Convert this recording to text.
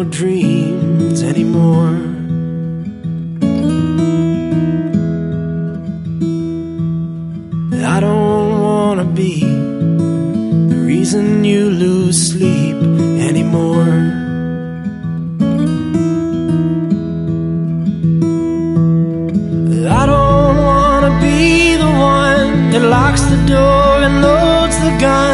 your dreams anymore. I don't wanna be the reason you lose sleep anymore. I don't wanna be the one that locks the door and loads the gun